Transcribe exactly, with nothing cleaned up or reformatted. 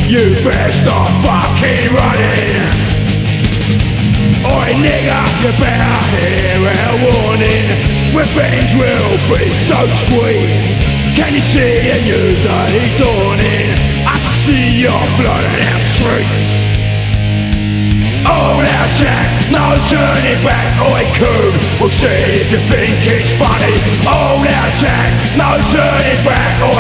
You better stop fucking running. Oi nigga, you better hear our warning. Revenge will be so sweet. Can you see a new day dawning? I can see your blood in our streets. All our jack, no turning back. Oi coon, we'll see if you think it's funny. All our jack, no turning back. Oi